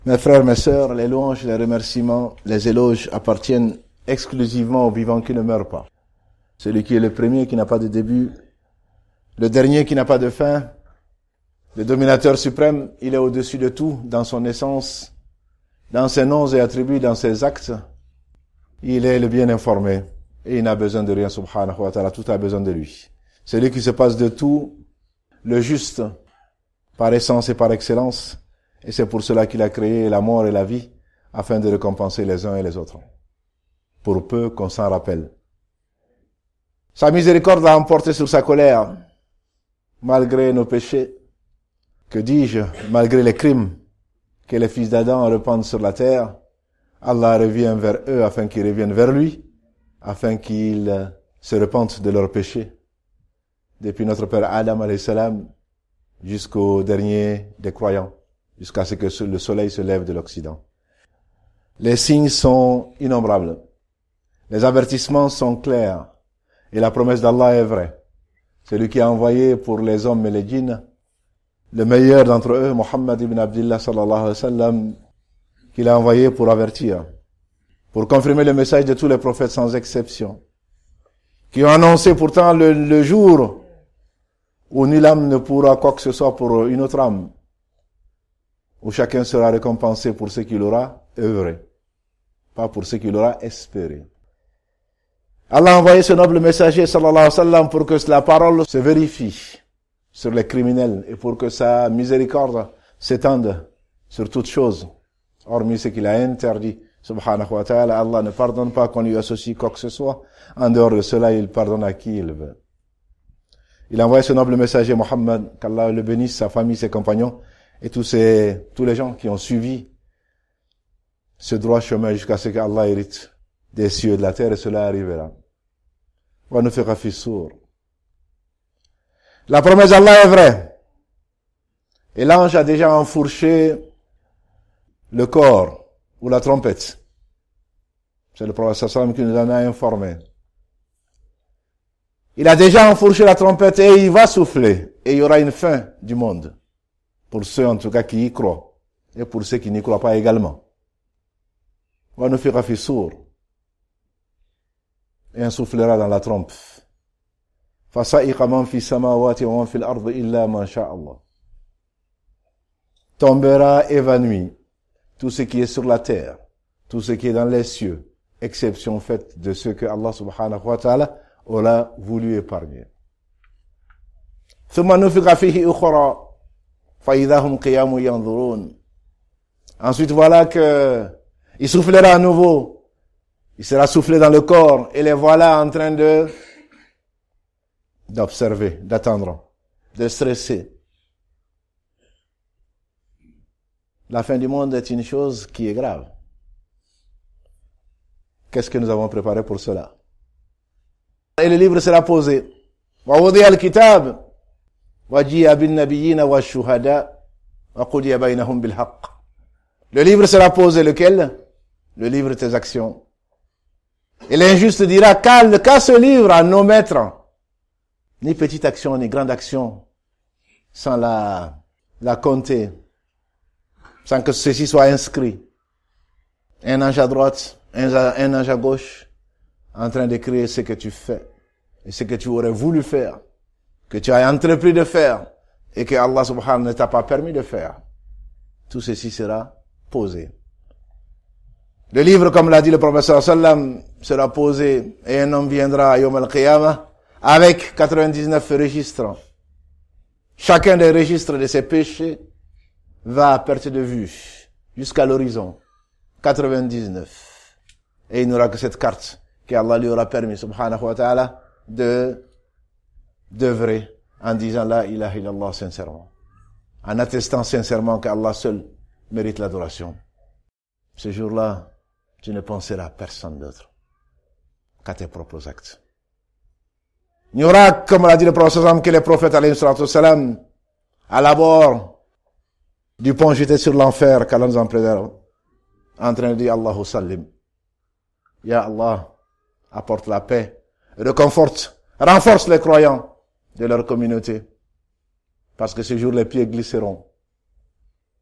Mes frères, mes sœurs, les louanges, les remerciements, les éloges appartiennent exclusivement au vivant qui ne meurt pas. Celui qui est le premier, qui n'a pas de début, le dernier qui n'a pas de fin, le dominateur suprême, il est au-dessus de tout, dans son essence, dans ses noms et attributs, dans ses actes. Il est le bien informé et il n'a besoin de rien, subhanahu wa ta'ala, tout a besoin de lui. Celui qui se passe de tout, le juste, par essence et par excellence, et c'est pour cela qu'il a créé la mort et la vie, afin de récompenser les uns et les autres. Pour peu qu'on s'en rappelle. Sa miséricorde l'a emporté sur sa colère, malgré nos péchés. Que dis-je, malgré les crimes que les fils d'Adam répandent sur la terre, Allah revient vers eux afin qu'ils reviennent vers lui, afin qu'ils se repentent de leurs péchés. Depuis notre père Adam alayhi salam jusqu'au dernier des croyants, jusqu'à ce que le soleil se lève de l'Occident. Les signes sont innombrables. Les avertissements sont clairs. Et la promesse d'Allah est vraie. C'est lui qui a envoyé pour les hommes et les djinns le meilleur d'entre eux, Muhammad ibn Abdillah sallallahu alayhi wa sallam, qu'il a envoyé pour avertir, pour confirmer le message de tous les prophètes sans exception, qui ont annoncé pourtant le jour où nulle âme ne pourra quoi que ce soit pour une autre âme, où chacun sera récompensé pour ce qu'il aura œuvré, pas pour ce qu'il aura espéré. Allah a envoyé ce noble messager, sallallahu alayhi wa sallam, pour que la parole se vérifie sur les criminels et pour que sa miséricorde s'étende sur toutes choses, hormis ce qu'il a interdit. Subhanahu wa ta'ala, Allah ne pardonne pas qu'on lui associe quoi que ce soit. En dehors de cela, il pardonne à qui il veut. Il a envoyé ce noble messager, Muhammad, qu'Allah le bénisse, sa famille, ses compagnons, et tous les gens qui ont suivi ce droit chemin jusqu'à ce qu'Allah hérite des cieux et de la terre, et cela arrivera. Wa nufiqa fi sur. La promesse d'Allah est vraie. Et l'ange a déjà enfourché le corps ou la trompette. C'est le prophète sallam qui nous en a informé. Il a déjà enfourché la trompette et il va souffler. Et il y aura une fin du monde. Pour ceux en tout cas qui y croient. Et pour ceux qui n'y croient pas également. Wa nufiqa fi sur. Et on soufflera dans la trompe. فَصَائِقَ مَنْ فِي السَّمَاوَاتِ وَمَنْ فِي الْأَرْضِ إِلَّا مَا شَاءَ اللَّهُ. Tombera évanoui tout ce qui est sur la terre, tout ce qui est dans les cieux, exception faite de ceux que Allah subhanahu wa ta'ala aura voulu épargner. ثُمَّ نُفِخَ فِيهِ أُخْرَى فَإِذَا هُمْ قِيَامٌ يَنْظُرُونَ. Ensuite voilà que il soufflera à nouveau, il sera soufflé dans le corps et les voilà en train d'observer, d'attendre, de stresser. La fin du monde est une chose qui est grave. Qu'est-ce que nous avons préparé pour cela? Et le livre sera posé. وَوُضِيَ الْكِتَابِ وَجِيَ بِالنَّبِيِّينَ وَالشُّهَدَاءِ وَقُضِيَ بَيْنَهُمْ بِالْحَقِّ. Le livre sera posé, lequel? Le livre de tes actions. Et l'injuste dira, qu'à ce livre à nos maîtres, ni petite action, ni grande action, sans la compter, sans que ceci soit inscrit. Un ange à droite, un ange à gauche, en train d'écrire ce que tu fais, et ce que tu aurais voulu faire, que tu as entrepris de faire, et que Allah subhanahu ne t'a pas permis de faire. Tout ceci sera posé. Le livre, comme l'a dit le prophète sallam, sera posé, et un homme viendra à Yawm al-Qiyamah, avec 99 registres. Chacun des registres de ses péchés va à perte de vue, jusqu'à l'horizon. 99. Et il n'aura que cette carte, qu'Allah lui aura permis, subhanahu wa ta'ala, d'œuvrer, en disant la ilaha illallah sincèrement. En attestant sincèrement qu'Allah seul mérite l'adoration. Ce jour-là, tu ne penseras à personne d'autre qu'à tes propres actes. Il n'y aura, comme l'a dit le prophète, que les prophètes, alayhi salatu wassalam, à l'abord du pont jeté sur l'enfer, qu'Allah nous en préserve, en train de dire Allahu sallim. Ya Allah, apporte la paix, réconforte, renforce les croyants de leur communauté. Parce que ce jour, les pieds glisseront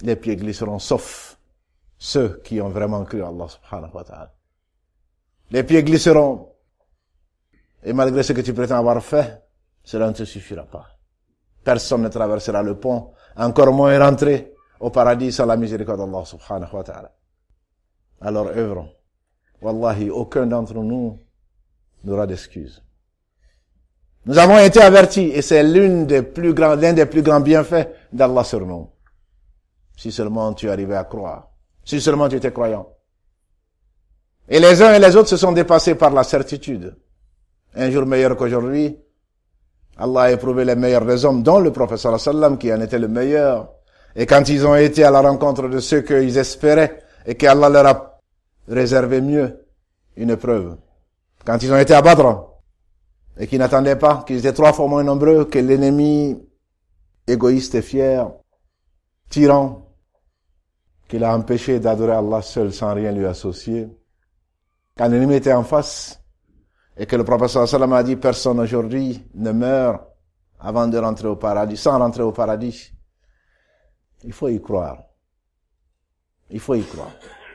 les pieds glisseront, sauf ceux qui ont vraiment cru à Allah subhanahu wa ta'ala. Les pieds glisseront, et malgré ce que tu prétends avoir fait, cela ne te suffira pas. Personne ne traversera le pont, encore moins rentrer au paradis sans la miséricorde d'Allah subhanahu wa ta'ala. Alors œuvrons. Wallahi, aucun d'entre nous n'aura d'excuses. Nous avons été avertis, et c'est l'un des plus grands bienfaits d'Allah sur nous. Si seulement tu arrivais à croire. Si seulement tu étais croyant. Et les uns et les autres se sont dépassés par la certitude. Un jour meilleur qu'aujourd'hui, Allah a éprouvé les meilleurs des hommes, dont le prophète sallallahu alayhi wa sallam, qui en était le meilleur. Et quand ils ont été à la rencontre de ceux qu'ils espéraient, et qu'Allah leur a réservé mieux, une épreuve. Quand ils ont été à Badr, et qu'ils n'attendaient pas, qu'ils étaient 3 fois moins nombreux que l'ennemi égoïste et fier, tyran, qui l'a empêché d'adorer Allah seul sans rien lui associer. Quand l'ennemi était en face, et que le prophète sallallahu alayhi wa sallam a dit, personne aujourd'hui ne meurt avant de rentrer au paradis, sans rentrer au paradis. Il faut y croire. Il faut y croire.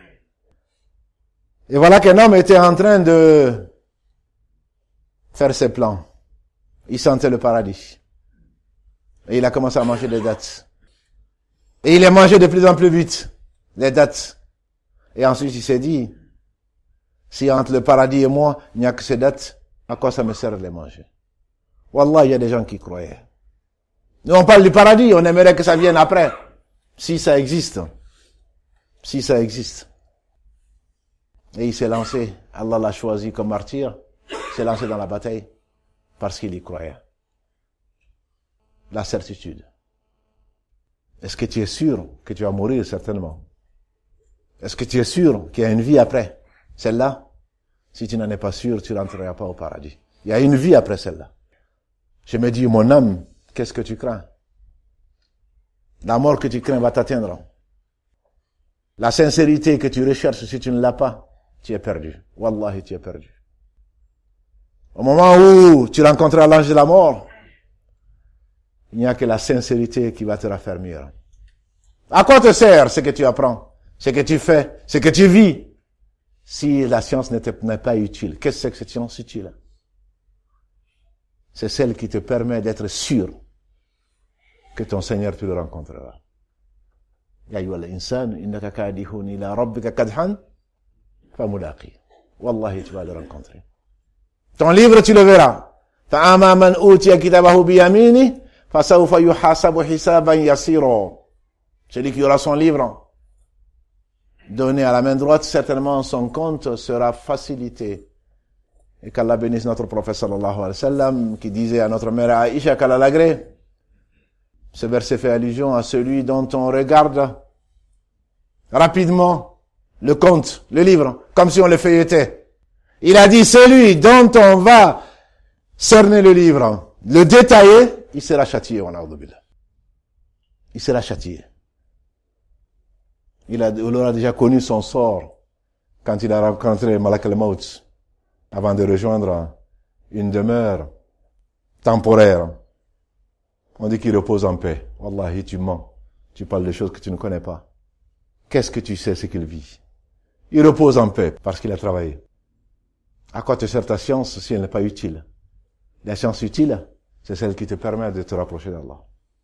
Et voilà qu'un homme était en train de faire ses plans. Il sentait le paradis. Et il a commencé à manger des dattes. Et il les mangeait de plus en plus vite, les dattes. Et ensuite il s'est dit, si entre le paradis et moi, il n'y a que ces dattes, à quoi ça me sert de les manger? Wallah, il y a des gens qui croyaient. Nous on parle du paradis, on aimerait que ça vienne après. Si ça existe. Si ça existe. Et il s'est lancé, Allah l'a choisi comme martyr, s'est lancé dans la bataille, parce qu'il y croyait. La certitude. Est-ce que tu es sûr que tu vas mourir certainement? Est-ce que tu es sûr qu'il y a une vie après celle-là? Si tu n'en es pas sûr, tu rentreras pas au paradis. Il y a une vie après celle-là. Je me dis, mon âme, qu'est-ce que tu crains? La mort que tu crains va t'atteindre. La sincérité que tu recherches, si tu ne l'as pas, tu es perdu. Wallahi, tu es perdu. Au moment où tu rencontreras l'ange de la mort, il n'y a que la sincérité qui va te raffermir. À quoi te sert ce que tu apprends, ce que tu fais, ce que tu vis, si la science n'est pas utile? Qu'est-ce que c'est que cette science utile? C'est celle qui te permet d'être sûr que ton Seigneur, tu le rencontreras. Ya ayyuhal insan, innaka kadihun ila rabbika kadhan famulaqi. Wallahi, tu vas le rencontrer. Ton livre, tu le verras. Fa'ama man utiya kitabahu biyamini, fasawfa yuhasabu hisaban yasira. Celui qui aura son livre donné à la main droite, certainement son compte sera facilité. Et qu'Allah bénisse notre prophète sallallahu alayhi wa sallam, qui disait à notre mère Aïcha qu'Allah l'agrée. Ce verset fait allusion à celui dont on regarde rapidement le compte, le livre, comme si on le feuilletait. Il a dit, celui dont on va cerner le livre, le détailler, il sera châtié, il sera châtié. Il aura déjà connu son sort quand il a rencontré Malak al-Maut avant de rejoindre une demeure temporaire. On dit qu'il repose en paix. Wallahi, tu mens. Tu parles de choses que tu ne connais pas. Qu'est-ce que tu sais ce qu'il vit? Il repose en paix parce qu'il a travaillé. À quoi te sert ta science si elle n'est pas utile? La science utile, c'est celle qui te permet de te rapprocher d'Allah.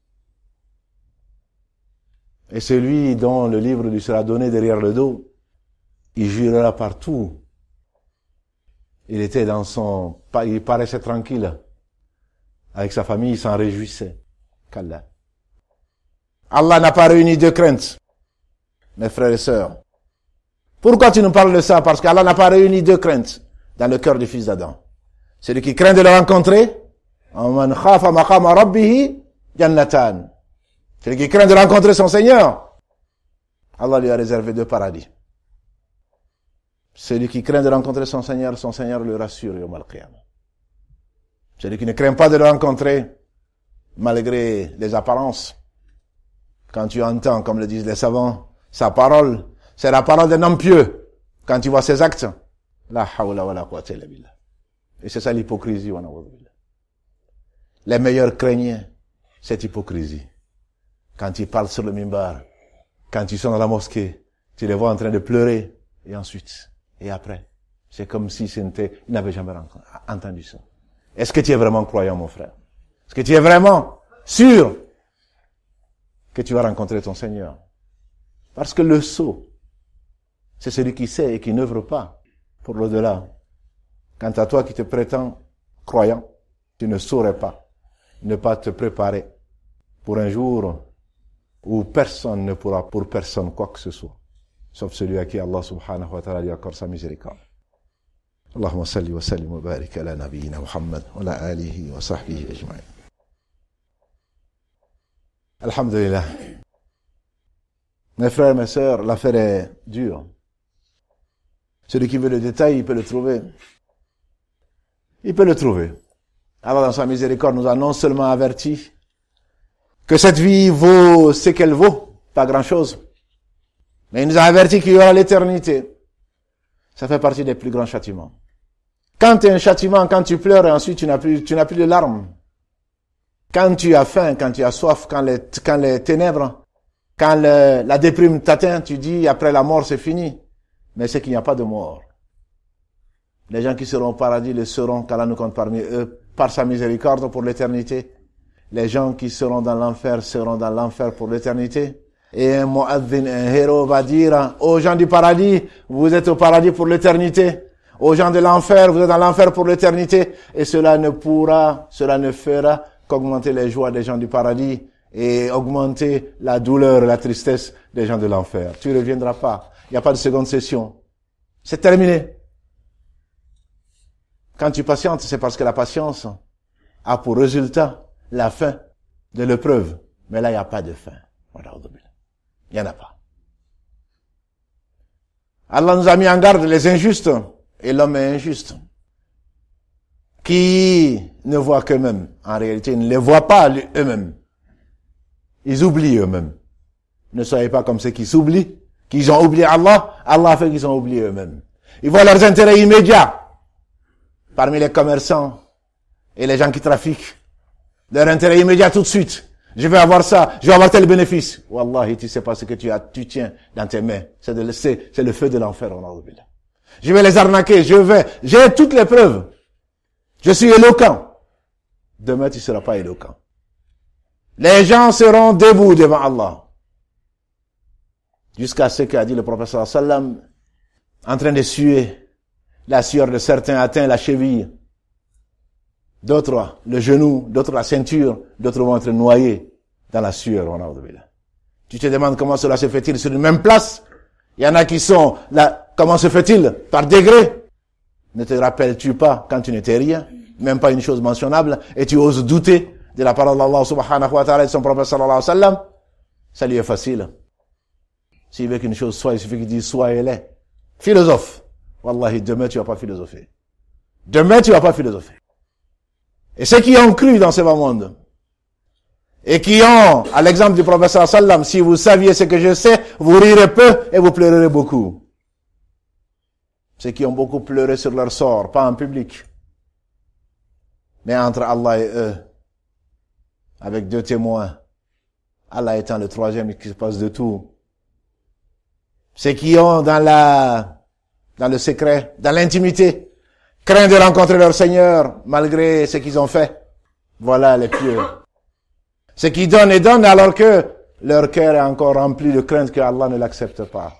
Et celui dont le livre lui sera donné derrière le dos, il jurera partout. Il paraissait tranquille. Avec sa famille, il s'en réjouissait. Qu'Allah. Allah n'a pas réuni 2 craintes, mes frères et sœurs. Pourquoi tu nous parles de ça? Parce qu'Allah n'a pas réuni 2 craintes dans le cœur du fils d'Adam. Celui qui craint de le rencontrer, man khafa maqama rabbihi jannatan. Celui qui craint de rencontrer son Seigneur, Allah lui a réservé 2 paradis. Celui qui craint de rencontrer son Seigneur le rassure yawm al-qiyamah. Celui qui ne craint pas de le rencontrer, malgré les apparences, quand tu entends, comme le disent les savants, sa parole, c'est la parole d'un homme pieux. Quand tu vois ses actes, la hawla wa la quwwata illa billah. Et c'est ça l'hypocrisie, wa na'udhu billah. Les meilleurs craignent cette hypocrisie. Quand ils parlent sur le mimbar, Quand ils sont dans la mosquée, tu les vois en train de pleurer, et ensuite, et après. C'est comme si ils n'avaient jamais entendu ça. Est-ce que tu es vraiment croyant, mon frère? Est-ce que tu es vraiment sûr que tu vas rencontrer ton Seigneur? Parce que le sot, c'est celui qui sait et qui n'œuvre pas pour l'au-delà. Quant à toi qui te prétends croyant, tu ne saurais pas ne pas te préparer pour un jour où personne ne pourra pour personne quoi que ce soit, sauf celui à qui Allah subhanahu wa ta'ala lui accorde sa miséricorde. Allahumma salli wa sallim wa barik ala nabiyyina Muhammad wa ala alihi wa sahbihi ajma'in. Alhamdulillah. Mes frères, mes sœurs, l'affaire est dure. Celui qui veut le détail, il peut le trouver. Il peut le trouver. Allah, dans sa miséricorde, nous a non seulement averti que cette vie vaut ce qu'elle vaut, pas grand-chose, mais il nous a averti qu'il y aura l'éternité. Ça fait partie des plus grands châtiments. Quand tu as un châtiment, quand tu pleures et ensuite tu n'as plus de larmes. Quand tu as faim, quand tu as soif, quand les ténèbres, quand la déprime t'atteint, tu dis après la mort c'est fini. Mais c'est qu'il n'y a pas de mort. Les gens qui seront au paradis le seront, qu'Allah nous compte parmi eux, par sa miséricorde pour l'éternité. Les gens qui seront dans l'enfer pour l'éternité. Et un mu'adhin, un héros va dire aux gens du paradis, vous êtes au paradis pour l'éternité. Aux gens de l'enfer, vous êtes dans l'enfer pour l'éternité. Et cela ne fera qu'augmenter les joies des gens du paradis et augmenter la douleur et la tristesse des gens de l'enfer. Tu ne reviendras pas. Il n'y a pas de seconde session. C'est terminé. Quand tu patientes, c'est parce que la patience a pour résultat la fin de l'épreuve. Mais là, il n'y a pas de fin. Il n'y en a pas. Allah nous a mis en garde les injustes et l'homme est injuste. Qui ne voient qu'eux-mêmes. En réalité, ils ne les voient pas eux-mêmes. Ils oublient eux-mêmes. Ne soyez pas comme ceux qui s'oublient, qu'ils ont oublié Allah. Allah a fait qu'ils ont oublié eux-mêmes. Ils voient leurs intérêts immédiats. Parmi les commerçants et les gens qui trafiquent. Leur intérêt immédiat tout de suite. Je vais avoir ça, je vais avoir tel bénéfice. Wallahi, tu sais pas ce que tu tiens dans tes mains. C'est le feu de l'enfer. Je vais les arnaquer, j'ai toutes les preuves. Je suis éloquent. Demain, tu seras pas éloquent. Les gens seront debout devant Allah. Jusqu'à ce qu'a dit le prophète sallallahu alayhi wa sallam, en train de suer. La sueur de certains atteint la cheville. D'autres, le genou, d'autres la ceinture, d'autres vont être noyés dans la sueur. Tu te demandes comment cela se fait-il sur une même place. Il y en a qui sont là, comment se fait-il? Par degré. Ne te rappelles-tu pas quand tu n'étais rien, même pas une chose mentionnable, et tu oses douter de la parole d'Allah subhanahu wa ta'ala et de son prophète sallallahu alayhi wa sallam? Ça lui est facile. S'il veut qu'une chose soit, il suffit qu'il dise soit elle est. Philosophe. Wallahi, demain tu vas pas philosopher. Demain tu vas pas philosopher. Et ceux qui ont cru dans ce bas monde, et qui ont, à l'exemple du prophète sallallahu alayhi wa sallam, si vous saviez ce que je sais, vous rirez peu et vous pleurerez beaucoup. Ceux qui ont beaucoup pleuré sur leur sort, pas en public, mais entre Allah et eux, avec 2 témoins, Allah étant le 3e qui se passe de tout. Ceux qui ont dans le secret, dans l'intimité, craint de rencontrer leur Seigneur, malgré ce qu'ils ont fait. Voilà les pieux. Ceux qui donnent et donnent alors que leur cœur est encore rempli de crainte que Allah ne l'accepte pas.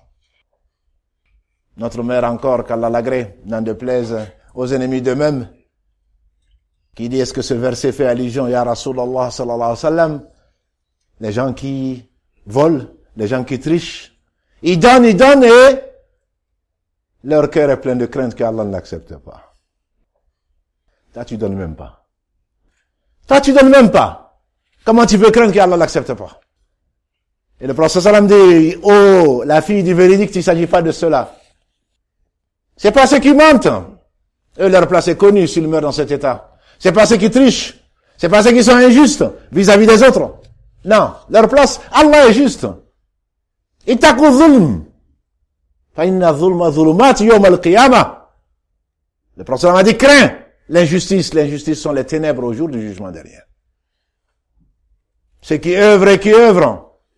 Notre mère encore, qu'Allah l'agrée, n'en déplaise aux ennemis d'eux-mêmes, qui dit, est-ce que ce verset fait allusion, Ya Rasulallah sallallahu alayhi wa sallam, les gens qui volent, les gens qui trichent, ils donnent et leur cœur est plein de crainte qu'Allah ne l'accepte pas. Toi, tu donnes même pas. Toi, tu donnes même pas. Comment tu peux craindre qu'Allah ne l'accepte pas? Et le prophète sallam dit, oh, la fille du véridique, il ne s'agit pas de cela. C'est pas ceux qui mentent. Eux, leur place est connue s'ils meurent dans cet état. C'est pas ceux qui trichent. C'est pas ceux qui sont injustes vis-à-vis des autres. Non, leur place, Allah est juste. Ittaqu dhulm. Fa inna dhulma dhulumat yawm al-qiyamah. Le prophète a dit, crains l'injustice. L'injustice sont les ténèbres au jour du jugement dernier. Ceux qui œuvrent et qui œuvrent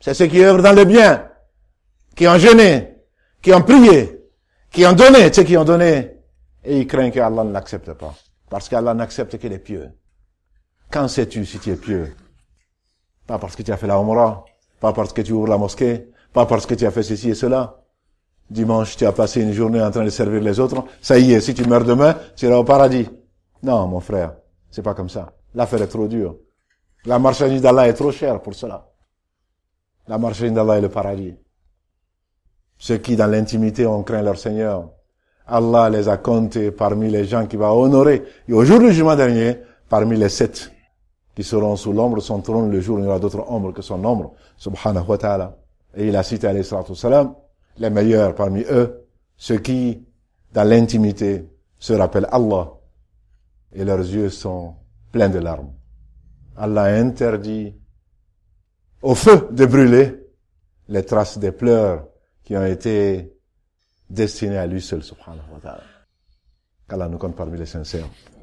C'est ceux qui œuvrent dans le bien, qui ont jeûné, qui ont prié, qui ont donné, ceux qui ont donné, et ils craignent qu'Allah ne l'accepte pas. Parce qu'Allah n'accepte que les pieux. Quand sais-tu si tu es pieux? Pas parce que tu as fait la Umrah, pas parce que tu ouvres la mosquée, pas parce que tu as fait ceci et cela. Dimanche, tu as passé une journée en train de servir les autres. Ça y est, si tu meurs demain, tu iras au paradis. Non, mon frère, c'est pas comme ça. L'affaire est trop dure. La marchandise d'Allah est trop chère pour cela. La marchandise d'Allah est le paradis. Ceux qui, dans l'intimité, ont craint leur Seigneur, Allah les a comptés parmi les gens qui va honorer. Et au jour du jugement dernier, parmi les 7 qui seront sous l'ombre de son trône, le jour où il y aura d'autres ombres que son ombre, subhanahu wa ta'ala. Et il a cité, alayhi salatu wassalam, les meilleurs parmi eux, ceux qui, dans l'intimité, se rappellent Allah, et leurs yeux sont pleins de larmes. Allah a interdit au feu de brûler les traces des pleurs qui ont été destinées à lui seul, subhanahu wa ta'ala. Qu'Allah nous compte parmi les sincères.